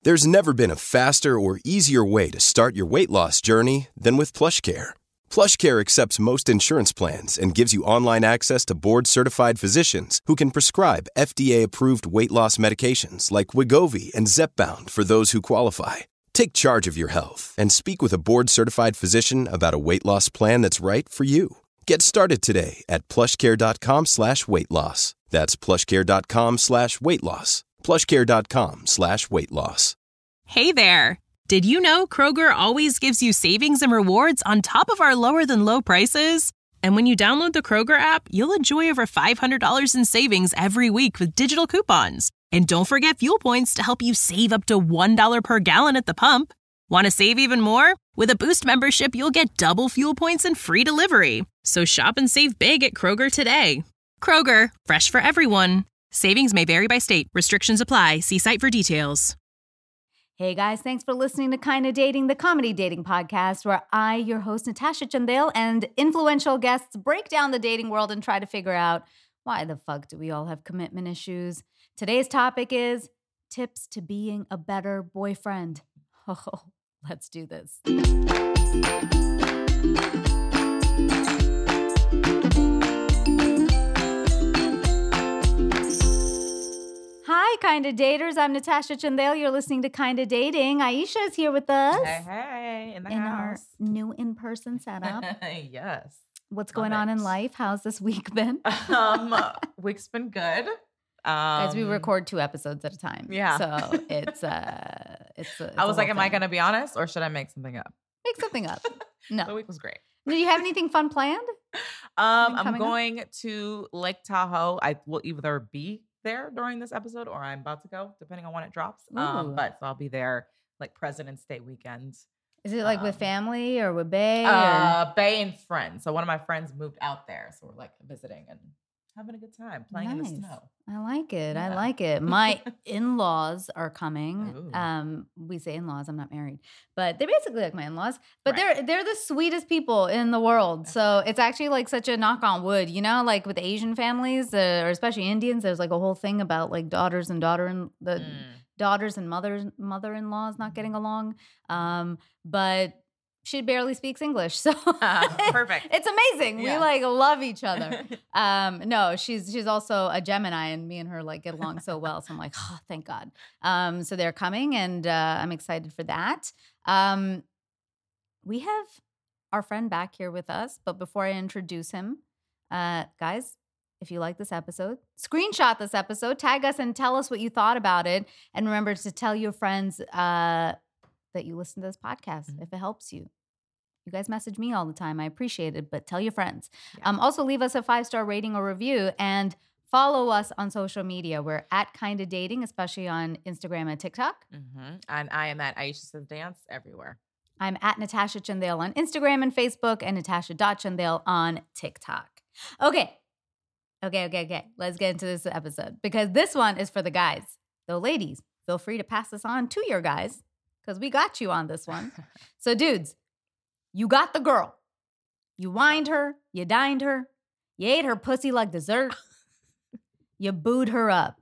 There's never been a faster or easier way to start your weight loss journey than with PlushCare. PlushCare accepts most insurance plans and gives you online access to board-certified physicians who can prescribe FDA-approved weight loss medications like Wegovy and Zepbound for those who qualify. Take charge of your health and speak with a board-certified physician about a weight loss plan that's right for you. Get started today at plushcare.com/weight loss. That's plushcare.com/weight loss. plushcare.com/weight loss. Hey there! Did you know Kroger always gives you savings and rewards on top of our lower-than-low prices? And when you download the Kroger app, you'll enjoy over $500 in savings every week with digital coupons. And don't forget fuel points to help you save up to $1 per gallon at the pump. Want to save even more? With a Boost membership, you'll get double fuel points and free delivery. So shop and save big at Kroger today. Kroger, fresh for everyone. Savings may vary by state. Restrictions apply. See site for details. Hey guys, thanks for listening to Kinda Dating, the comedy dating podcast where I, your host Natasha Chandel, and influential guests break down the dating world and try to figure out why the fuck do we all have commitment issues. Today's topic is tips to being a better boyfriend. Oh, let's do this. Hi, Kinda Daters. I'm Natasha Chandel. You're listening to Kinda Dating. Aisha is here with us. Hey, in the our house. new in-person setup. Yes. What's going on in life? How's this week been? Week's been good. Guys, we record 2 episodes at a time. Yeah. So it's I was like, am I going to be honest or should I make something up? Make something up. No. The week was great. Do you have anything fun planned? I'm going to Lake Tahoe. I will either be there during this episode or I'm about to go, depending on when it drops. But so I'll be there like President's Day weekend. Is it like with family or with Bae? Bae and friends. So one of my friends moved out there. So we're like visiting and having a good time playing in the snow. I like it. Yeah. I like it. My in-laws are coming. Ooh. We say in-laws. I'm not married, but they're basically like my in-laws. But they're the sweetest people in the world. So it's actually like such a knock on wood, you know, like with Asian families or especially Indians. There's like a whole thing about like daughters and mother-in-laws not getting along. But she barely speaks English, so perfect. It's amazing. Yeah. We like love each other. No, she's also a Gemini, and me and her like get along so well. So I'm like, oh, thank God. So they're coming, and I'm excited for that. We have our friend back here with us, but before I introduce him, guys, if you like this episode, screenshot this episode, tag us, and tell us what you thought about it. And remember to tell your friends that you listen to this podcast if it helps you. You guys message me all the time. I appreciate it, but tell your friends. Yeah. Also, leave us a 5-star rating or review and follow us on social media. We're at Kinda Dating, especially on Instagram and TikTok. Mm-hmm. And I am at Aisha Says Dance everywhere. I'm at Natasha Chandel on Instagram and Facebook and Natasha.Chandel on TikTok. Okay. Let's get into this episode because this one is for the guys. So ladies, feel free to pass this on to your guys because we got you on this one. So dudes, you got the girl. You wined her. You dined her. You ate her pussy like dessert. You booed her up.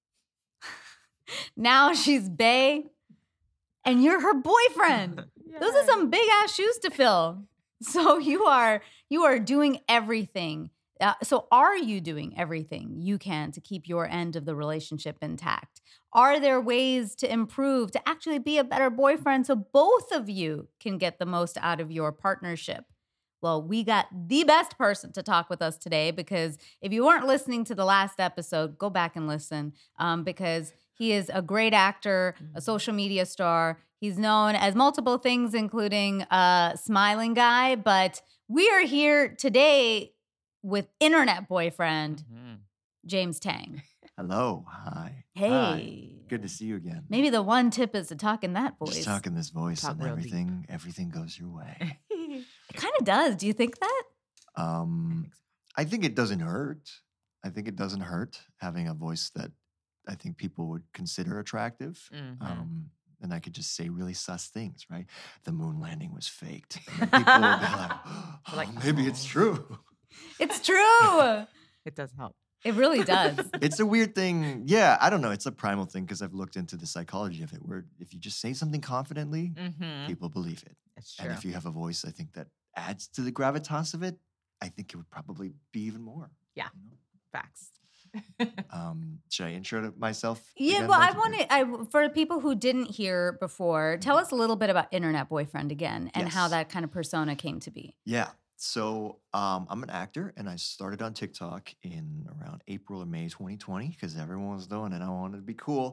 Now she's bae and you're her boyfriend. Yes. Those are some big ass shoes to fill. So you are doing everything. So are you doing everything you can to keep your end of the relationship intact? Are there ways to improve, to actually be a better boyfriend so both of you can get the most out of your partnership? Well, we got the best person to talk with us today because if you weren't listening to the last episode, go back and listen because he is a great actor, a social media star. He's known as multiple things, including Smiling Guy, but we are here today with internet boyfriend, James Tang. Hello. Hi. Hey. Hi. Good to see you again. Maybe the one tip is to talk in that voice. Just talk in this voice Talk and real everything goes your way. It kind of does. Do you think that? I think it doesn't hurt. I think it doesn't hurt having a voice that I think people would consider attractive. And I could just say really sus things, right? The moon landing was faked. And people would be like, maybe it's true. It's true. It does help. It really does. It's a weird thing. Yeah, I don't know. It's a primal thing because I've looked into the psychology of it, where if you just say something confidently, people believe it. It's true. And if you have a voice, I think that adds to the gravitas of it. I think it would probably be even more. Yeah, facts. Should I intro myself? Yeah, again, well, Maggie? I for people who didn't hear before, tell us a little bit about Internet Boyfriend again and how Yes. that kind of persona came to be. Yeah. So I'm an actor, and I started on TikTok in around April or May 2020 because everyone was doing it. I wanted to be cool,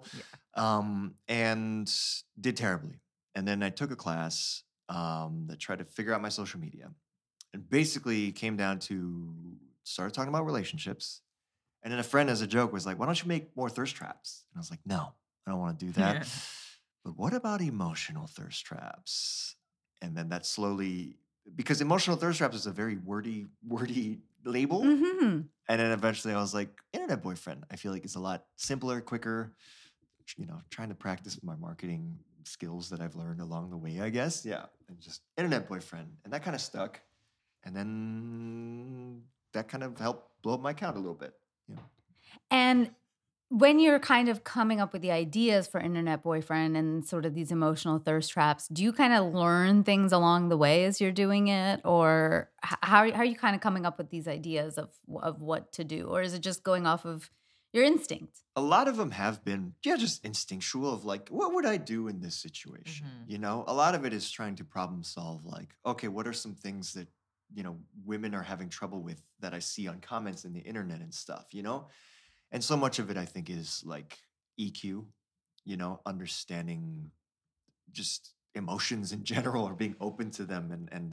and did terribly. And then I took a class that tried to figure out my social media, and basically came down to started talking about relationships. And then a friend, as a joke, was like, "Why don't you make more thirst traps?" And I was like, "No, I don't want to do that." But what about emotional thirst traps? And then that slowly, because emotional thirst traps is a very wordy label. Mm-hmm. And then eventually I was like, Internet Boyfriend, I feel like it's a lot simpler, quicker, trying to practice my marketing skills that I've learned along the way, I guess. Yeah. And just Internet Boyfriend. And that kind of stuck. And then that kind of helped blow up my account a little bit. And when you're kind of coming up with the ideas for Internet Boyfriend and sort of these emotional thirst traps, do you kind of learn things along the way as you're doing it? Or how are you kind of coming up with these ideas of what to do? Or is it just going off of your instinct? A lot of them have been, just instinctual of like, what would I do in this situation? A lot of it is trying to problem solve, like, okay, what are some things that, women are having trouble with that I see on comments in the internet and stuff, And so much of it, I think, is like EQ, understanding just emotions in general, or being open to them, and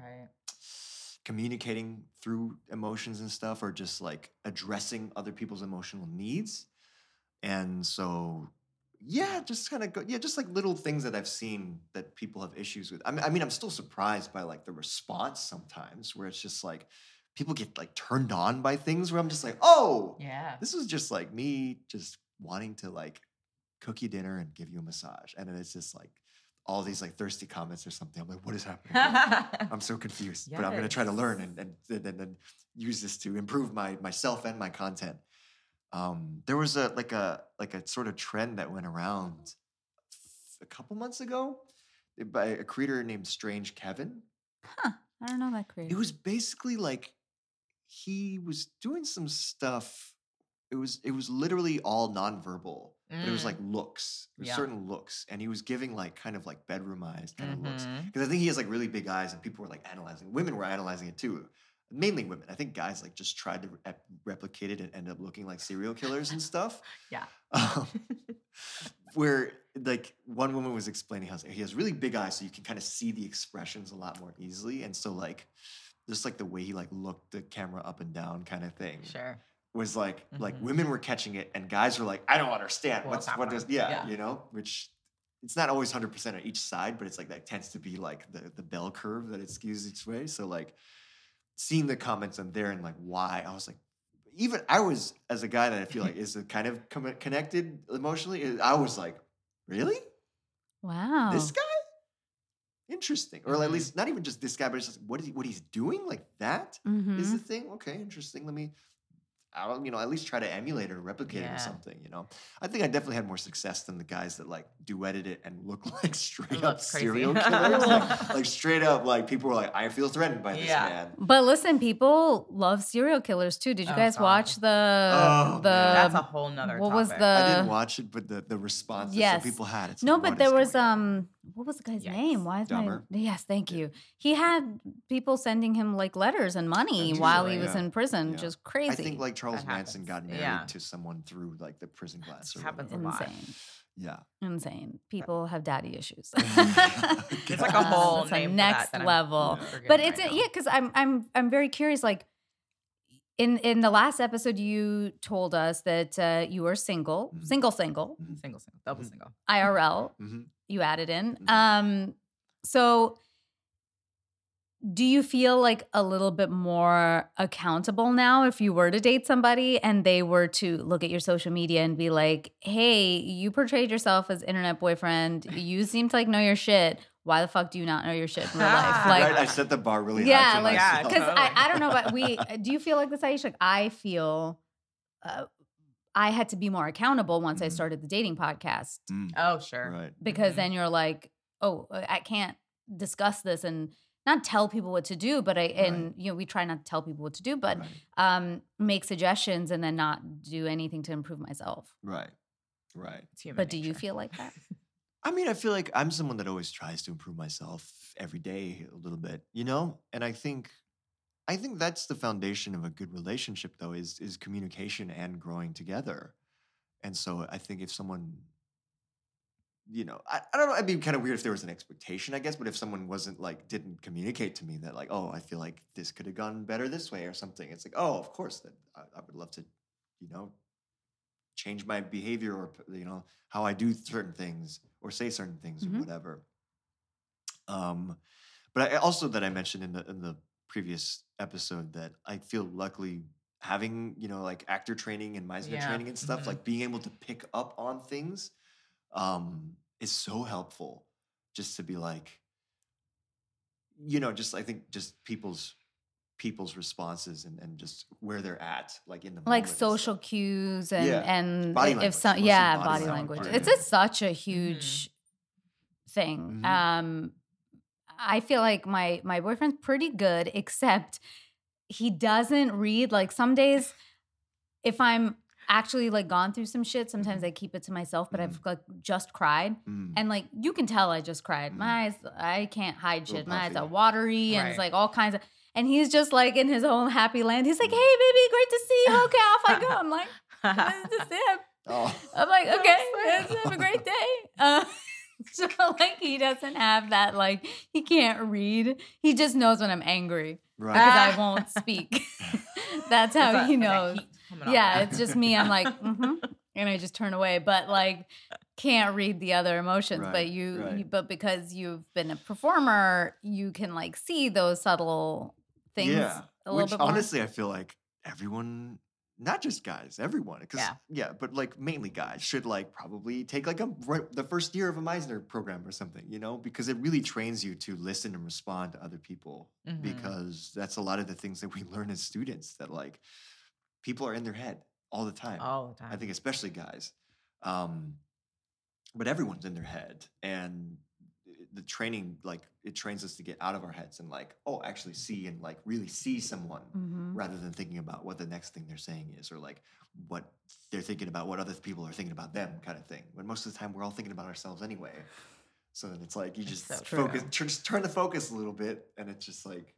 communicating through emotions and stuff, or just like addressing other people's emotional needs. And so, just kind of just like little things that I've seen that people have issues with. I mean, I'm still surprised by like the response sometimes, where it's just like, people get like turned on by things where I'm just like, oh, yeah, this was just like me just wanting to like cook you dinner and give you a massage. And then it's just like all these like thirsty comments or something. I'm like, what is happening? I'm so confused, but I'm going to try to learn and use this to improve myself and my content. There was a sort of trend that went around a couple months ago by a creator named Strange Kevin. Huh. I don't know that creator. It was basically like, he was doing some stuff. It was literally all nonverbal, but it was like looks. It was certain looks, and he was giving like kind of like bedroom eyes kind of looks. Because I think he has like really big eyes, and people were like analyzing. Women were analyzing it too, mainly women. I think guys like just tried to replicate it and ended up looking like serial killers and stuff. Yeah. Where like one woman was explaining how he has really big eyes, so you can kind of see the expressions a lot more easily, and so like, just like the way he like looked the camera up and down kind of thing. Sure. Was like women were catching it, and guys were like, I don't understand which it's not always 100% on each side, but it's like that tends to be like the bell curve that it skews each way. So like seeing the comments on there and like why, I was like, even I was, as a guy that I feel like is kind of connected emotionally, I was like, really? Wow. This guy? Interesting. Or at least not even just this guy, but it's just what he's doing, like that is the thing. Okay, interesting. Let me at least try to emulate it or replicate it or something, I think I definitely had more success than the guys that like duetted it and look like straight up serial killers. like straight up, like people were like, I feel threatened by this man. But listen, people love serial killers too. Did you guys watch the that's a whole nother what topic. was the I didn't watch it, but the response that some people had. It's no, like, but there was what was the guy's name? Why is Dahmer. Yes, thank you. He had people sending him like letters and money while he was in prison, just crazy. I think like Charles Manson got married to someone through like the prison glass. Happens a lot. Yeah. Insane. People have daddy issues. It's like a whole name next that level. But it's because I'm very curious. Like in the last episode, you told us that you were single, single, double single, IRL. You added in. So do you feel like a little bit more accountable now if you were to date somebody and they were to look at your social media and be like, hey, you portrayed yourself as Internet Boyfriend. You seem to like know your shit. Why the fuck do you not know your shit in real life? Like, right, I set the bar really high for myself. Because I don't know, but do you feel like this, Aish? Like I feel I had to be more accountable once I started the dating podcast. Oh, sure. Right. Because then you're like, oh, I can't discuss this and not tell people what to do, but we try not to tell people what to do, but make suggestions and then not do anything to improve myself. Right. Right. But do you feel like that? I mean, I feel like I'm someone that always tries to improve myself every day a little bit, you know? And I think that's the foundation of a good relationship, though, is communication and growing together. And so I think if someone, you know, I don't know, it'd be kind of weird if there was an expectation, I guess, but if someone didn't communicate to me that like, oh, I feel like this could have gone better this way or something, it's like, oh, of course, that I would love to, you know, change my behavior or, you know, how I do certain things or say certain things or whatever. But I mentioned in the previous episode that I feel luckily having, you know, like actor training and Meisner training and stuff, like being able to pick up on things is so helpful, just to be like, you know, just I think just people's responses and just where they're at, like in the like moment social cues and body if language, some body language. It's such a huge thing. I feel like my boyfriend's pretty good, except he doesn't read. Like some days, if I'm actually like gone through some shit, sometimes I keep it to myself, but I've like just cried. And like you can tell I just cried. My eyes, I can't hide shit. My eyes are watery and it's like all kinds of, and he's just like in his own happy land. He's like, hey baby, great to see you. Okay, off I go. I'm like, this is him. I'm like, okay, have a great day. So like he doesn't have that, like he can't read. He just knows when I'm angry because I won't speak. That's how he knows. Yeah, it's just me. I'm like, and I just turn away. But like, can't read the other emotions. But but because you've been a performer, you can like see those subtle things. Yeah, a little bit more. Honestly, I feel like everyone. Not just guys, everyone. Because but like mainly guys should like probably take like the first year of a Meisner program or something, you know, because it really trains you to listen and respond to other people. Because that's a lot of the things that we learn as students, that like people are in their head all the time. I think especially guys, but everyone's in their head, and the training, like it trains us to get out of our heads and like, oh, actually see and like really see someone rather than thinking about what the next thing they're saying is, or like what they're thinking about, what other people are thinking about them, kind of thing. When most of the time we're all thinking about ourselves anyway. So then it's like you just focus, just turn the focus a little bit, and it's just like,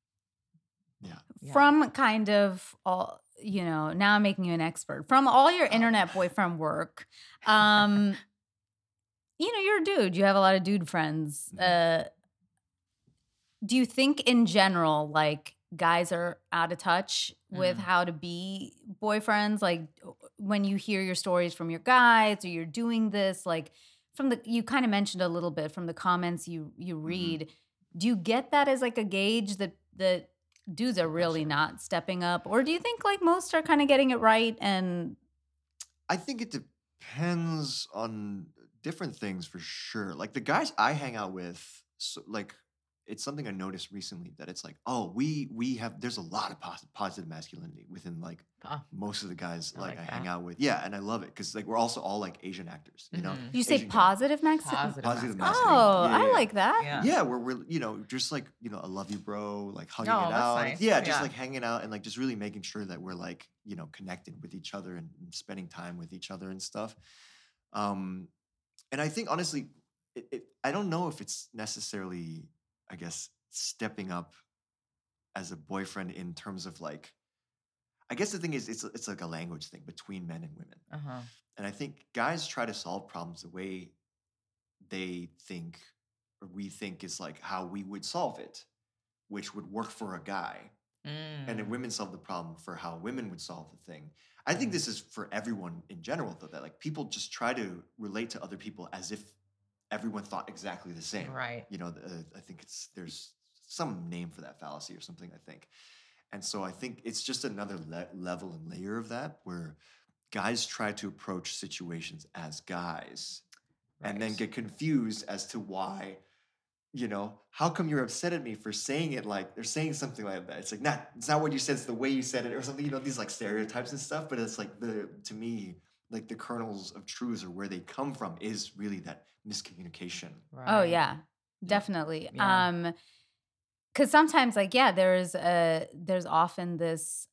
From kind of all, you know, now I'm making you an expert. From all your internet boyfriend work, you know, you're a dude. You have a lot of dude friends. Do you think in general, like, guys are out of touch with how to be boyfriends? Like, when you hear your stories from your guys, or you're doing this, like, you kind of mentioned a little bit from the comments you read. Do you get that as like a gauge that dudes are really not stepping up? Or do you think like most are kind of getting it right? And I think it depends on different things for sure. Like the guys I hang out with, so like it's something I noticed recently, that it's like, oh, there's a lot of positive masculinity within like most of the guys I hang out with. Yeah, and I love it because like we're also all like Asian actors, you know. You say positive masculinity? Positive masculinity. Oh, yeah, I like that. Yeah, we're you know, just like, you know, I love you, bro, like hugging it out. Nice. Yeah, just like hanging out and like just really making sure that we're like, you know, connected with each other and spending time with each other and stuff. And I think honestly, I don't know if it's necessarily, I guess, stepping up as a boyfriend in terms of like, I guess the thing is, it's like a language thing between men and women. And I think guys try to solve problems the way they think, or we think is like how we would solve it, which would work for a guy. And then women solve the problem for how women would solve the thing. I think this is for everyone in general, though, that like people just try to relate to other people as if everyone thought exactly the same. Right. You know, I think there's some name for that fallacy or something, I think. And so I think it's just another level and layer of that, where guys try to approach situations as guys and then get confused as to why how come you're upset at me for saying it like they're saying something like that? It's like, it's not what you said, it's the way you said it or something, these like stereotypes and stuff. But it's like to me, like the kernels of truths or where they come from is really that miscommunication. Right. Oh yeah, definitely. Yeah. Because sometimes there's often this,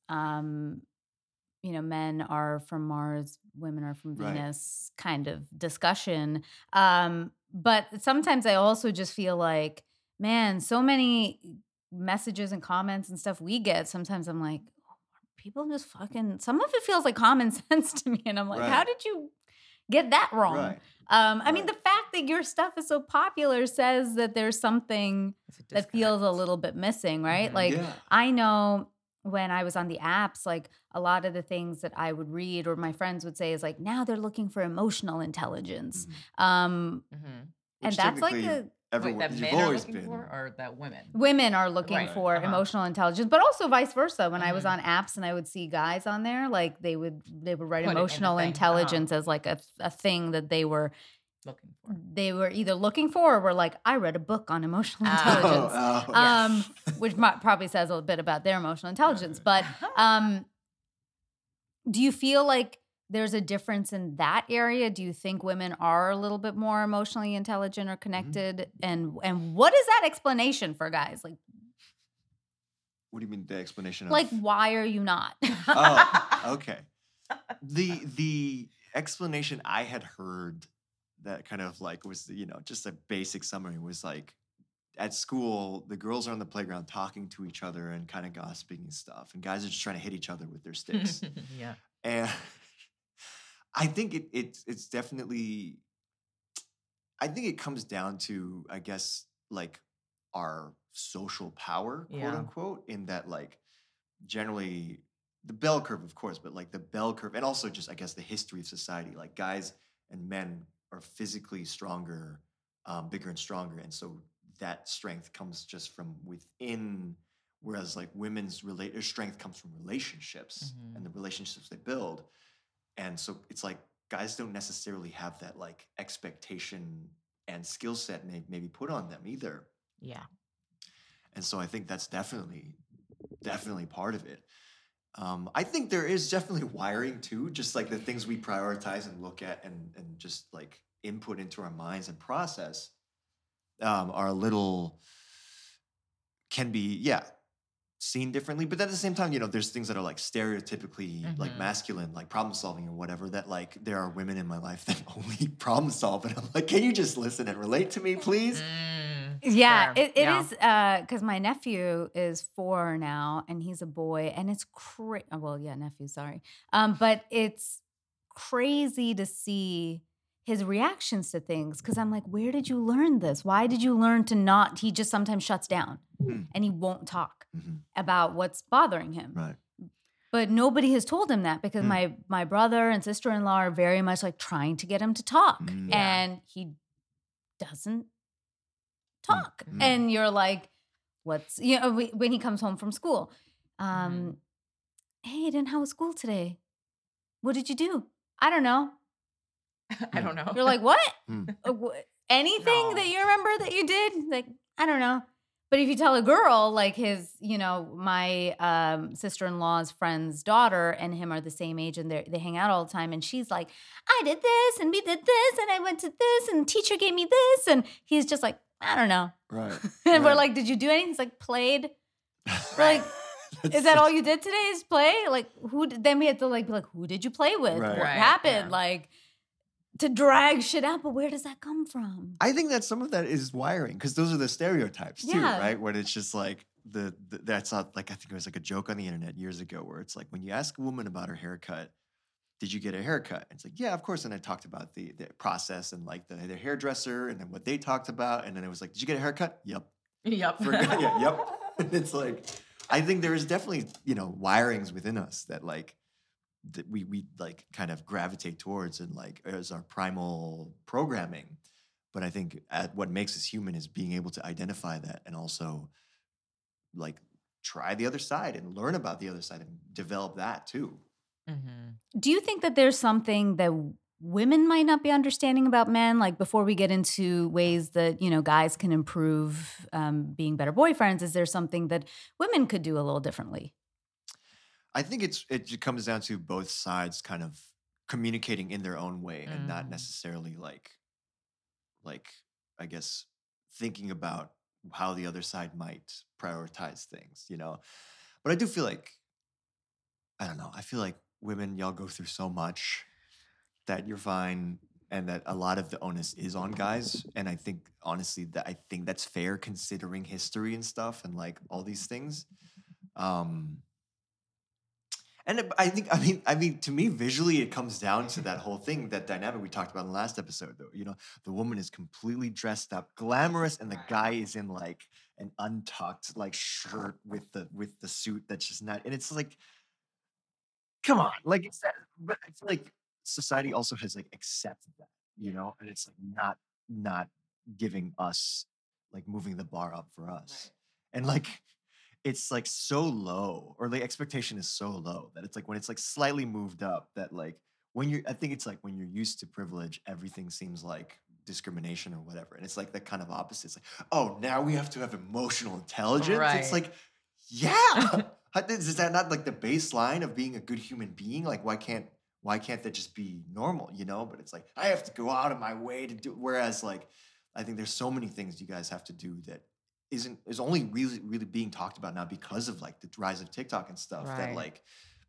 men are from Mars, women are from Venus kind of discussion. But sometimes I also just feel like, man, so many messages and comments and stuff we get. Sometimes I'm like, people just fucking, some of it feels like common sense to me. And I'm like, how did you get that wrong? Right. I mean, the fact that your stuff is so popular says that there's something that feels a little bit missing, right? Mm-hmm. Like, I know when I was on the apps, like a lot of the things that I would read or my friends would say is like, now they're looking for emotional intelligence. And that's like everyone, that men are looking for, or that women? Women are looking for emotional intelligence, but also vice versa. When I was on apps and I would see guys on there, like they would write emotional intelligence as like a thing that they were looking for. They were either looking for or were like, I read a book on emotional intelligence, which probably says a bit about their emotional intelligence. But do you feel like there's a difference in that area? Do you think women are a little bit more emotionally intelligent or connected? Mm-hmm. And what is that explanation for guys? Like, what do you mean the explanation? Like, why are you not? Oh, okay. The explanation I had heard that kind of like was, just a basic summary was like, at school, the girls are on the playground talking to each other and kind of gossiping and stuff. And guys are just trying to hit each other with their sticks. Yeah. And I think it's definitely, I think it comes down to, I guess, like our social power, quote unquote, in that like generally the bell curve, of course, but like the bell curve and also just, I guess, the history of society, like guys and men are physically stronger, bigger and stronger. And so that strength comes just from within, whereas like women's strength comes from relationships and the relationships they build. And so it's like guys don't necessarily have that like expectation and skill set maybe put on them either. Yeah. And so I think that's definitely part of it. I think there is definitely wiring too, just like the things we prioritize and look at and just like input into our minds and process are a little, can be, seen differently. But at the same time, there's things that are like stereotypically like masculine, like problem solving or whatever, that like there are women in my life that only problem solve. And I'm like, can you just listen and relate to me, please? Yeah, sure. It is, because my nephew is 4 now and he's a boy and it's nephew, sorry. But it's crazy to see his reactions to things because I'm like, where did you learn this? Why did you learn to not, he just sometimes shuts down and he won't talk about what's bothering him. Right. But nobody has told him that because my brother and sister-in-law are very much like trying to get him to talk and he doesn't talk. And you're like, what's, when he comes home from school, hey, then how was school today? What did you do? I don't know. I don't know. You're like, what? Anything that you remember that you did? Like, I don't know. But if you tell a girl, like his, my sister-in-law's friend's daughter and him are the same age and they hang out all the time. And she's like, I did this and we did this and I went to this and teacher gave me this. And he's just like, I don't know. Right. And we're like, did you do anything? He's like, played. We're like, is that all you did today is play? Like, then we had to like be like, who did you play with? Right. What happened? Yeah. Like, to drag shit out, but where does that come from? I think that some of that is wiring because those are the stereotypes too, right? When it's just like that's not like, I think it was like a joke on the internet years ago where it's like when you ask a woman about her haircut, did you get a haircut? And it's like, yeah, of course. And I talked about the process and like the hairdresser and then what they talked about. And then it was like, did you get a haircut? Yep. Yep. Yep. And it's like, I think there is definitely, wirings within us that like, that we like kind of gravitate towards and like as our primal programming. But I think what makes us human is being able to identify that and also like try the other side and learn about the other side and develop that too. Do you think that there's something that women might not be understanding about men? Like before we get into ways that, guys can improve being better boyfriends, is there something that women could do a little differently? I think it comes down to both sides kind of communicating in their own way and not necessarily like I guess thinking about how the other side might prioritize things, But I do feel like, I don't know, I feel like women, y'all go through so much that you're fine and that a lot of the onus is on guys. And I think, honestly, I think that's fair considering history and stuff and like all these things. And I think, I mean, to me, visually, it comes down to that whole thing, that dynamic we talked about in the last episode, though. The woman is completely dressed up, glamorous, and the guy is in like an untucked like shirt with the suit that's just not. And it's like, come on, like it's that. But I feel like society also has like accepted that, and it's like not giving us like moving the bar up for us, and like. It's like so low, or the expectation is so low that it's like when it's like slightly moved up, that like I think it's like when you're used to privilege, everything seems like discrimination or whatever. And it's like the kind of opposite. It's like, oh, now we have to have emotional intelligence. Right. It's like, yeah. Is that not like the baseline of being a good human being? Like, why can't that just be normal, But it's like, I have to go out of my way to do, whereas like, I think there's so many things you guys have to do that is only really, really being talked about now because of like the rise of TikTok and stuff, that like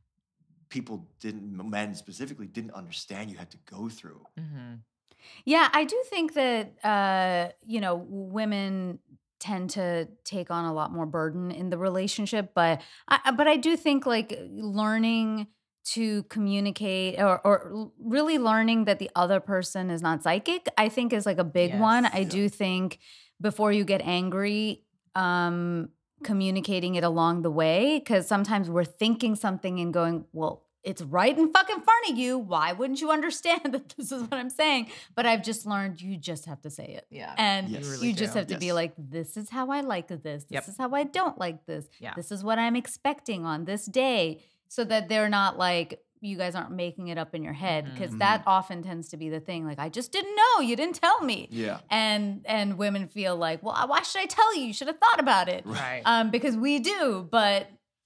men specifically didn't understand you had to go through. Mm-hmm. Yeah, I do think that, women tend to take on a lot more burden in the relationship, but I do think like learning to communicate or really learning that the other person is not psychic, I think is like a big one. I do think before you get angry, communicating it along the way, because sometimes we're thinking something and going, well, it's right in fucking front of you. Why wouldn't you understand that this is what I'm saying? But I've just learned you just have to say it. Yeah. And you just have to be like, this is how I like this. This is how I don't like this. Yeah. This is what I'm expecting on this day. So that they're not like, you guys aren't making it up in your head, because that often tends to be the thing. Like, I just didn't know. You didn't tell me. Yeah. And women feel like, well, why should I tell you? You should have thought about it. Right. Because we do, but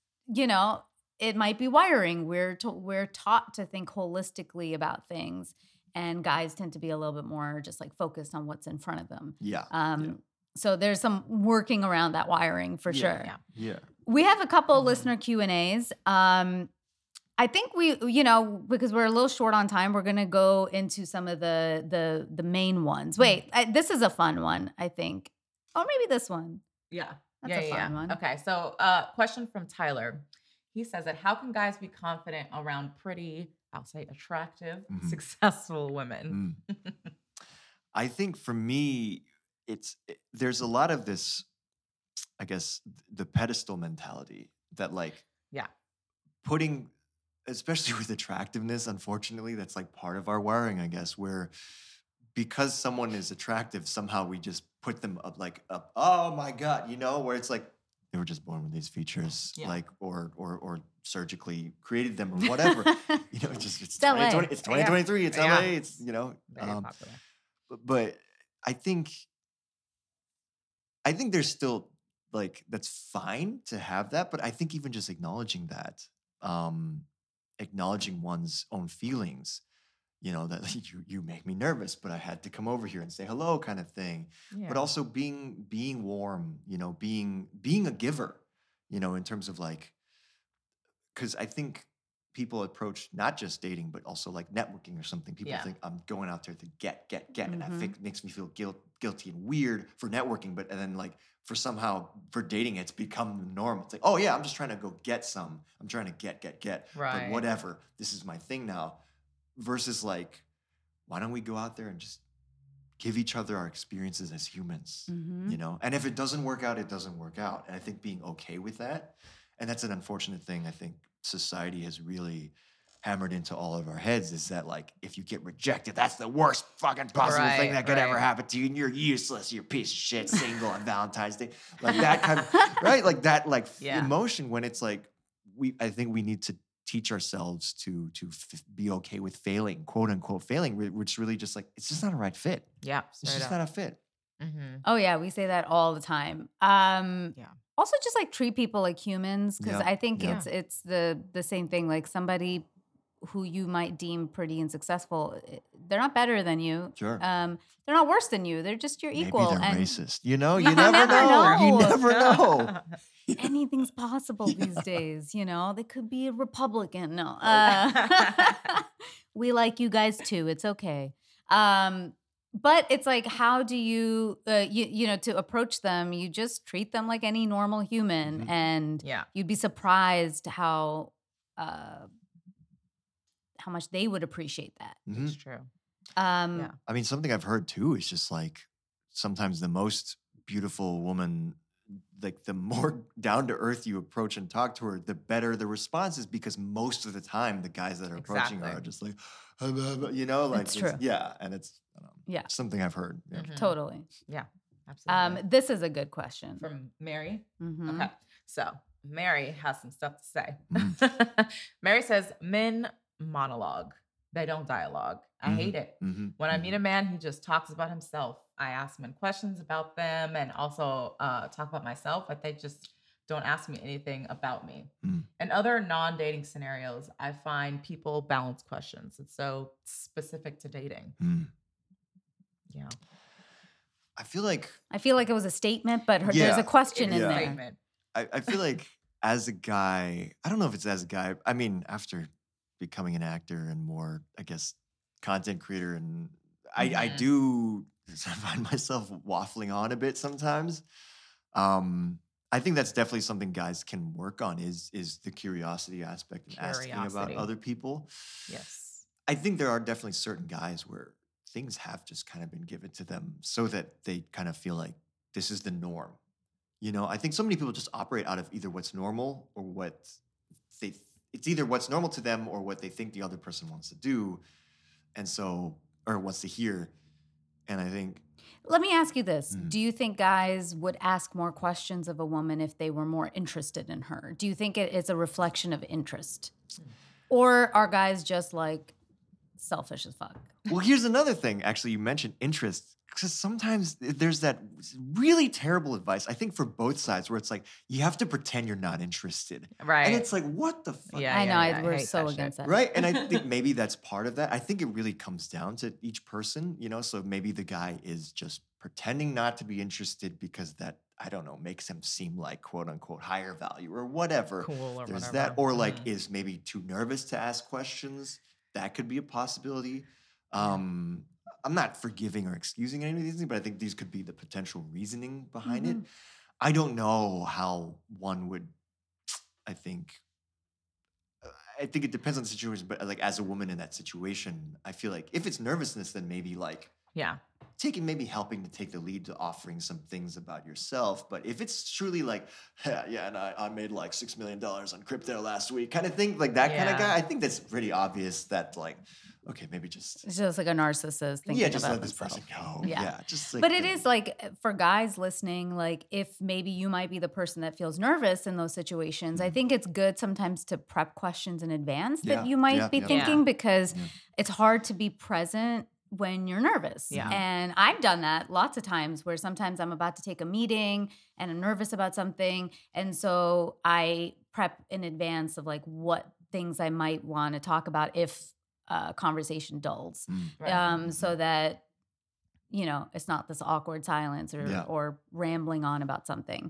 it might be wiring. We're taught to think holistically about things, and guys tend to be a little bit more just like focused on what's in front of them. Yeah. So there's some working around that wiring for sure. Yeah. We have a couple listener Q&As. I think we, because we're a little short on time, we're going to go into some of the main ones. Wait, this is a fun one, I think. Or maybe this one. Yeah. That's a fun one. Okay, so question from Tyler. He says that how can guys be confident around pretty, I'll say attractive, successful women? I think for me, there's a lot of this, I guess, the pedestal mentality that like putting, especially with attractiveness, unfortunately, that's like part of our wiring, I guess, where because someone is attractive, somehow we just put them up, oh my God, where it's like, they were just born with these features, like, or surgically created them or whatever. It's 2023, it's LA, it's, but I think there's still like, that's fine to have that. But I think even just acknowledging that, acknowledging one's own feelings, that you make me nervous, but I had to come over here and say hello kind of thing. Yeah. But also being warm, being a giver, in terms of like, because I think people approach not just dating, but also like networking or something. People think I'm going out there to get. And that makes me feel guilty and weird for networking. And then like for dating, it's become the norm. It's like, oh yeah, I'm just trying to go get some. I'm trying to get. Right. But whatever, this is my thing now. Versus like, why don't we go out there and just give each other our experiences as humans, And if it doesn't work out, it doesn't work out. And I think being okay with that, and that's an unfortunate thing I think society has really hammered into all of our heads, is that like, if you get rejected, that's the worst fucking possible thing that could ever happen to you, and you're useless, you're a piece of shit, single on Valentine's Day. Like that kind of, right? Like that, like emotion, when it's like, I think we need to teach ourselves to be okay with failing, quote unquote failing, which really just like, it's just not a right fit. Yeah. It's just not a fit. Mm-hmm. Oh yeah, we say that all the time. Also just like treat people like humans, because I think it's the same thing. Like somebody who you might deem pretty and successful, they're not better than you. Sure. They're not worse than you. They're just your equal. Maybe they're racist. You know, you never know. You never know. Anything's possible these days, you know. They could be a Republican. No. We like you guys too. It's okay. But it's like, how do you, you know, to approach them, you just treat them like any normal human. And you'd be surprised how much they would appreciate that. It's true. I mean, something I've heard too is just like sometimes the most beautiful woman, like the more down to earth you approach and talk to her, the better the response is, because most of the time the guys that are approaching her are just like, you know, like it's true. And it's something I've heard. Yeah. Totally. Yeah, absolutely. This is a good question from Mary. Mm-hmm. Okay, so Mary has some stuff to say. Mary says, men monologue. They don't dialogue. I hate it. When I meet a man, he just talks about himself. I ask men questions about them and also talk about myself, but they just don't ask me anything about me. In other non-dating scenarios, I find people balance questions. It's so specific to dating. Yeah. I feel like it was a statement, but there's a question in there. I feel like as a guy, I don't know if it's as a guy. I mean, after becoming an actor and more, I guess, content creator, and I do find myself waffling on a bit sometimes. I think that's definitely something guys can work on is the curiosity aspect and asking about other people. Yes. I think there are definitely certain guys where things have just kind of been given to them so that they kind of feel like this is the norm. You know, I think so many people just operate out of either what's normal or it's either what's normal to them or what they think the other person wants to do. And so, or wants to hear. And I think. Let me ask you this. Do you think guys would ask more questions of a woman if they were more interested in her? Do you think it's a reflection of interest? Or are guys just like selfish as fuck? Well, here's another thing. Actually, you mentioned interest. Because sometimes there's that really terrible advice, I think, for both sides, where it's like, you have to pretend you're not interested. Right. And it's like, what the fuck? I know. We're so against that. Right. And I think maybe that's part of that. I think it really comes down to each person, you know? So maybe the guy is just pretending not to be interested because that, I don't know, makes him seem like, quote unquote, higher value or whatever. Cool or There's whatever. that. Or like is maybe too nervous to ask questions. That could be a possibility. I'm not forgiving or excusing any of these things, but I think these could be the potential reasoning behind it. I don't know how one would, I think it depends on the situation, but like as a woman in that situation, I feel like if it's nervousness, then maybe like helping to take the lead to offering some things about yourself. But if it's truly like, and I made like $6 million on crypto last week kind of thing, like that kind of guy, I think that's pretty obvious that like, okay, maybe just. It's just like a narcissist thinking just about let this person go. Yeah. Just like, but it is like for guys listening, like if maybe you might be the person that feels nervous in those situations, I think it's good sometimes to prep questions in advance that you might be thinking because it's hard to be present when you're nervous. Yeah. And I've done that lots of times where sometimes I'm about to take a meeting and I'm nervous about something. And so I prep in advance of like what things I might want to talk about if conversation dulls. So that, you know, it's not this awkward silence or rambling on about something.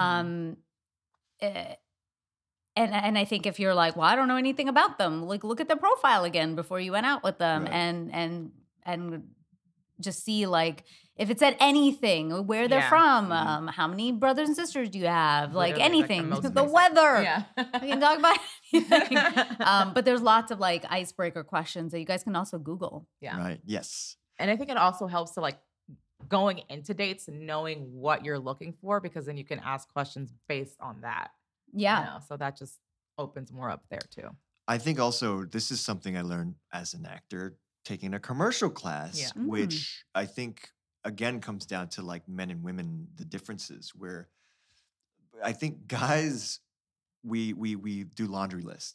And I think if you're like, well, I don't know anything about them, like look at their profile again before you went out with them and just see like if it said anything, where they're from, how many brothers and sisters do you have, like anything, like the weather. We can talk about anything. But there's lots of like icebreaker questions that you guys can also Google. Right. Yes. And I think it also helps to like going into dates and knowing what you're looking for, because then you can ask questions based on that. Yeah. You know? So that just opens more up there too. I think also this is something I learned as an actor taking a commercial class, which I think again comes down to like men and women, the differences where I think guys, we do laundry lists.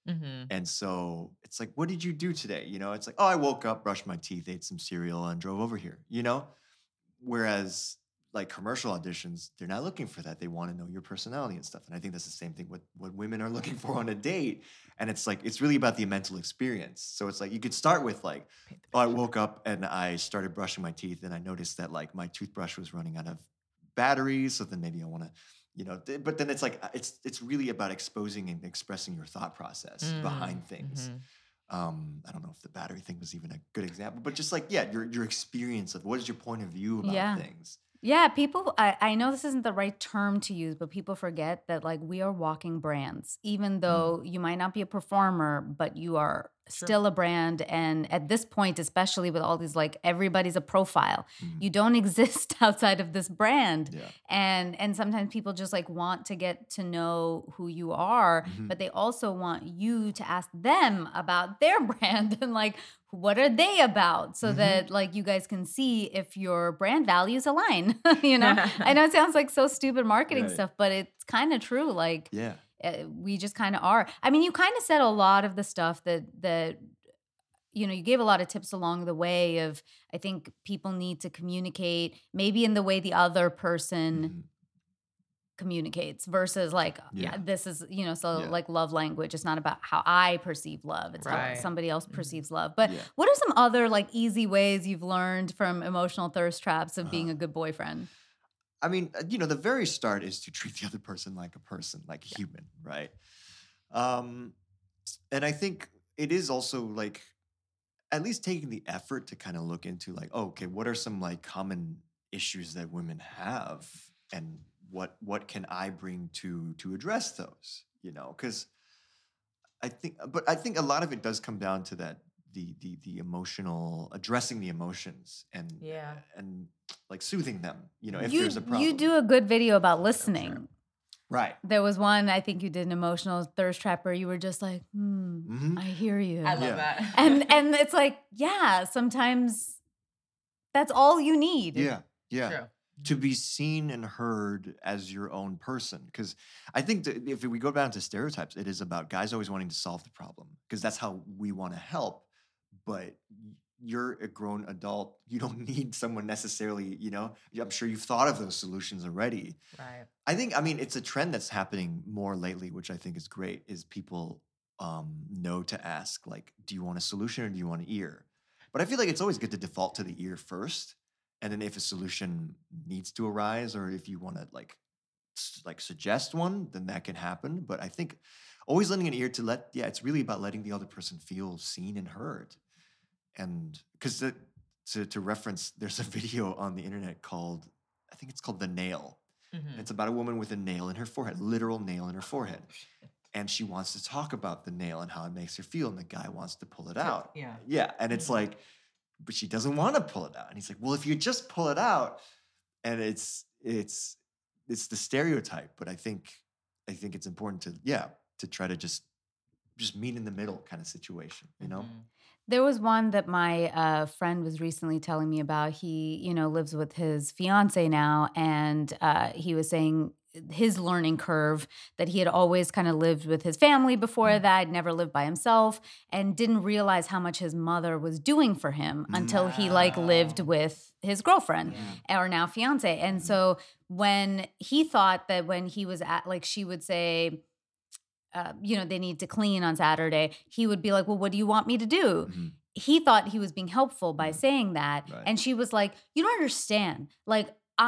And so it's like, what did you do today? You know, it's like, oh, I woke up, brushed my teeth, ate some cereal, and drove over here, you know? Whereas like commercial auditions, they're not looking for that. They want to know your personality and stuff. And I think that's the same thing with what women are looking for on a date. And it's like, it's really about the mental experience. So it's like, you could start with like, oh, I woke up and I started brushing my teeth and I noticed that like my toothbrush was running out of batteries. So then maybe I want to, you know, but then it's like, it's really about exposing and expressing your thought process behind things. I don't know if the battery thing was even a good example, but just like, yeah, your experience of what is your point of view about things. Yeah, people, I know this isn't the right term to use, but people forget that like we are walking brands, even though you might not be a performer, but you are still a brand. And at this point, especially with all these, like everybody's a profile, you don't exist outside of this brand. Yeah. And sometimes people just like want to get to know who you are, but they also want you to ask them about their brand and like, what are they about? So that like you guys can see if your brand values align, you know? I know it sounds like so stupid marketing stuff, but it's kind of true. Like, we just kind of are. I mean, you kind of said a lot of the stuff that, you know, you gave a lot of tips along the way of, I think people need to communicate maybe in the way the other person communicates versus like, this is, you know, so like love language. It's not about how I perceive love. It's how somebody else perceives love. But what are some other like easy ways you've learned from emotional thirst traps of being a good boyfriend? I mean, you know, the very start is to treat the other person, like a human, right? And I think it is also like at least taking the effort to kind of look into like, oh, okay, what are some like common issues that women have, and what can I bring to address those? You know, because I think a lot of it does come down to that the emotional, addressing the emotions and like soothing them, you know, if there's a problem. You do a good video about listening. Right. There was one, I think you did an emotional thirst trap where you were just like, I hear you. I love that. And it's like, yeah, sometimes that's all you need. Yeah. Yeah. True. To be seen and heard as your own person. Because I think that if we go back to stereotypes, it is about guys always wanting to solve the problem because that's how we want to help. But you're a grown adult. You don't need someone necessarily, you know, I'm sure you've thought of those solutions already. Right. I mean, it's a trend that's happening more lately, which I think is great, is people know to ask, like, do you want a solution or do you want an ear? But I feel like it's always good to default to the ear first. And then if a solution needs to arise or if you want to like suggest one, then that can happen. But I think always lending an ear to it's really about letting the other person feel seen and heard. And because to reference, there's a video on the internet called, I think it's called The Nail. And it's about a woman with a nail in her forehead, literal nail in her forehead. And she wants to talk about the nail and how it makes her feel. And the guy wants to pull it out. Yeah. Yeah. And it's like, but she doesn't want to pull it out. And he's like, well, if you just pull it out, and it's the stereotype. But I think it's important to try to just meet in the middle kind of situation, you know? There was one that my friend was recently telling me about. He, you know, lives with his fiance now, and he was saying his learning curve that he had always kind of lived with his family before that, never lived by himself, and didn't realize how much his mother was doing for him until he like lived with his girlfriend or now fiance. And so when he thought that when he was at, like, she would say, you know, they need to clean on Saturday, he would be like, well, what do you want me to do? He thought he was being helpful by saying that. Right. And she was like, you don't understand. Like,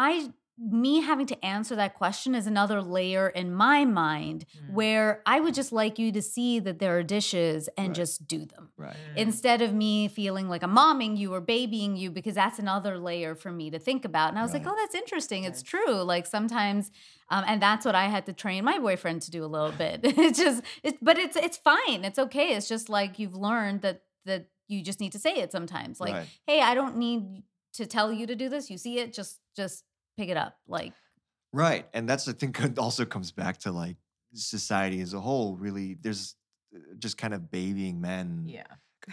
me having to answer that question is another layer in my mind where I would just like you to see that there are dishes and just do them. Right. Instead of me feeling like I'm momming you or babying you, because that's another layer for me to think about. And I was like, oh, that's interesting. It's true. Like sometimes, and that's what I had to train my boyfriend to do a little bit. But it's fine. It's okay. It's just like you've learned that you just need to say it sometimes. Like, hey, I don't need to tell you to do this. You see it, just pick it up. Like, right. And that's, I think, also comes back to like society as a whole. Really, there's just kind of babying men. Yeah.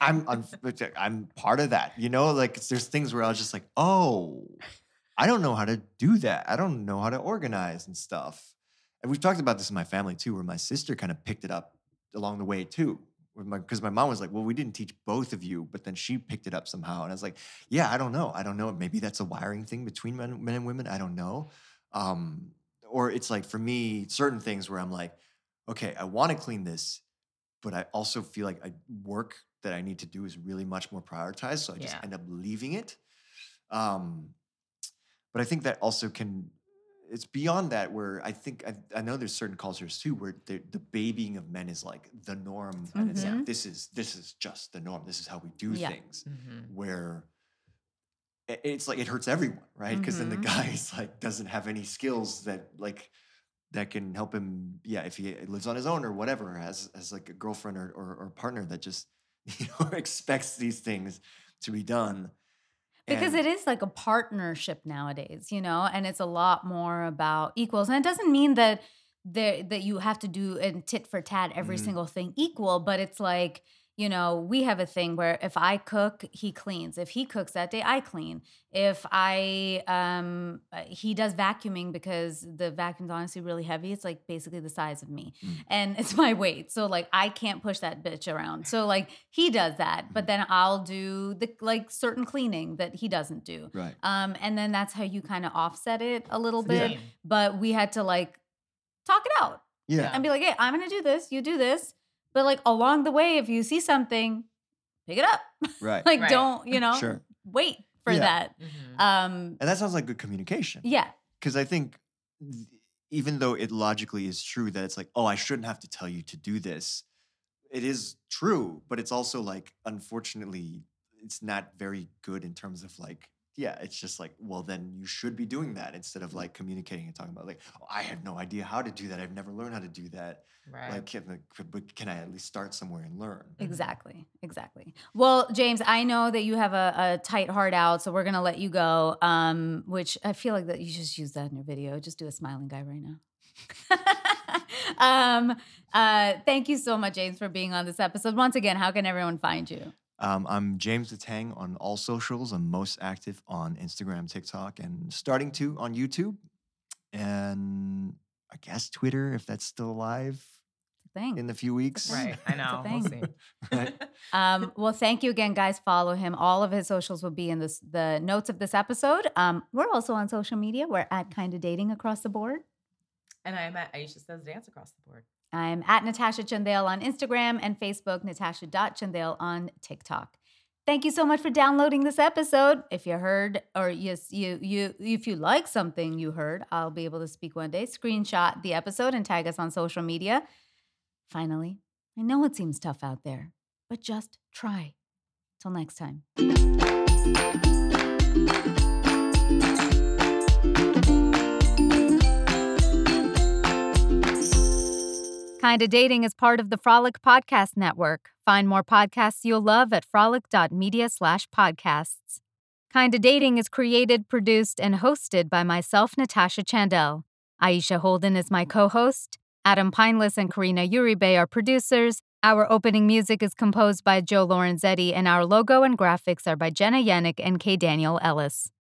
I'm part of that, you know, like there's things where I was just like, oh, I don't know how to do that. I don't know how to organize and stuff. And we've talked about this in my family too, where my sister kind of picked it up along the way too. Because my mom was like, well, we didn't teach both of you, but then she picked it up somehow. And I was like, yeah, I don't know. Maybe that's a wiring thing between men and women. I don't know. Or it's like, for me, certain things where I'm like, okay, I want to clean this, but I also feel like work that I need to do is really much more prioritized. So I just end up leaving it. But I think that also it's beyond that, where I think I know there's certain cultures too where the babying of men is like the norm, and it's like this is just the norm. This is how we do things. Where it's like it hurts everyone, right? Because then the guy is like doesn't have any skills that can help him. Yeah, if he lives on his own or whatever, as like a girlfriend or partner that just expects these things to be done. Because it is like a partnership nowadays, and it's a lot more about equals. And it doesn't mean that you have to do a tit for tat every single thing equal, but it's like, we have a thing where if I cook, he cleans. If he cooks that day, I clean. If he does vacuuming because the vacuum's honestly really heavy. It's like basically the size of me and it's my weight. So like I can't push that bitch around. So like he does that, but then I'll do the like certain cleaning that he doesn't do. Right. And then that's how you kind of offset it a little bit. But we had to like talk it out. Yeah. And be like, hey, I'm going to do this. You do this. But like along the way, if you see something, pick it up. Right. Like don't, Sure. wait for that. And that sounds like good communication. Yeah. Because I think even though it logically is true that it's like, oh, I shouldn't have to tell you to do this. It is true, but it's also like, unfortunately, it's not very good in terms of like, yeah, it's just like, well, then you should be doing that instead of like communicating and talking about like, oh, I have no idea how to do that. I've never learned how to do that. Right. Like, but can I at least start somewhere and learn? Exactly. Well, James, I know that you have a tight heart out, so we're going to let you go, which I feel like that you just use that in your video. Just do a smiling guy right now. Thank you so much, James, for being on this episode. Once again, how can everyone find you? I'm James the Tang on all socials. I'm most active on Instagram, TikTok, and starting to on YouTube. And I guess Twitter, if that's still alive in a few weeks. Right, I know. We'll see. Right. Well, thank you again, guys. Follow him. All of his socials will be in the notes of this episode. We're also on social media. We're at Kinda Dating across the board. And I'm at Aisha Says Dance across the board. I'm at Natasha Chandel on Instagram and Facebook, Natasha.Chandel on TikTok. Thank you so much for downloading this episode. If you heard, or if you like something you heard, I'll be able to speak one day. Screenshot the episode and tag us on social media. Finally, I know it seems tough out there, but just try. Till next time. Kinda Dating is part of the Frolic Podcast Network. Find more podcasts you'll love at frolic.media/podcasts. Kinda Dating is created, produced, and hosted by myself, Natasha Chandel. Aisha Holden is my co-host. Adam Pineless and Karina Uribe are producers. Our opening music is composed by Joe Lorenzetti, and our logo and graphics are by Jenna Yannick and K. Daniel Ellis.